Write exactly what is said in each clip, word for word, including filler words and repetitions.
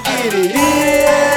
get it in.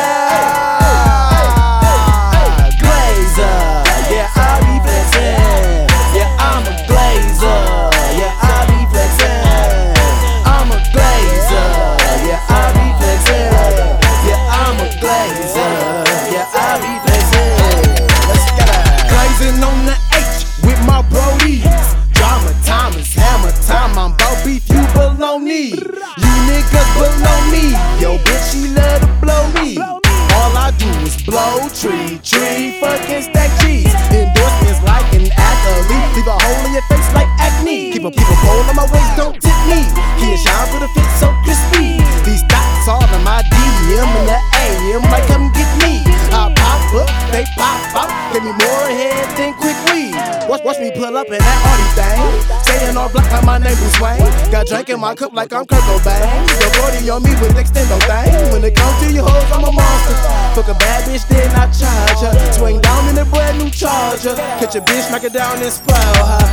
Glazer, yeah, I be flexing. Yeah, I'm a glazer. Yeah, I be flexing. I'm a glazer. Yeah, I be flexing. Yeah, I'm a glazer. Yeah, I be flexing. Let's get it. Glazing on the H with my brodies. Drama time is hammer time. I'm bout beef, you below me. You niggas below me. Yo, bitch, she love to blow me. All I do is blow tree, tree, fucking stack cheese. Endorsements like an athlete. Leave a hole in your face like acne. Keep a, keep a pole on my waist, don't tip me. He shine for the fit so crispy. These thoughts all in my D M in the A M, like come get me. I pop up, they pop out. Give me more head than quick weed. Watch, watch me pull up in that Audi thing. Staying all black like my name Bruce Wayne. Got drink in my cup like I'm Kurt Cobain. The forty on me with extendo thing. When it comes to your hoes, I'm a monster. Fuck a bad bitch, then I charge her. Swing down in a brand new Charger. Catch a bitch, knock it down and spoil her.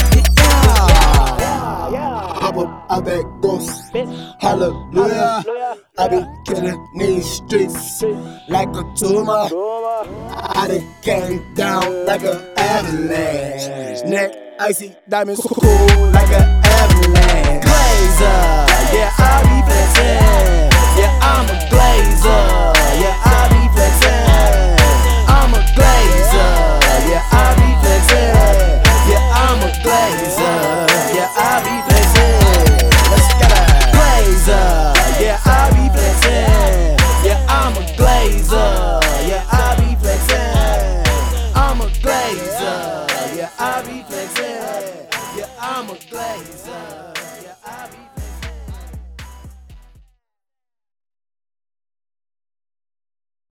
Yeah. Hop up out that ghost. Hallelujah. I be killing these streets like a tumor. I done came down like an avalanche. Neck icy, diamonds cool like an avalanche. Glazer, yeah, I be flexing. Yeah, I'm a glazer. Yeah, I be flexing. I'm a glazer. Yeah, I be flexing. Yeah, I'm a glazer. Yeah, I be flexing. Let's get it. Glazer. Yeah, I be flexing. Yeah, I'm a glazer. Yeah, I be flexing. I'm a glazer. Yeah, I be flexing. Yeah, I'm a glazer.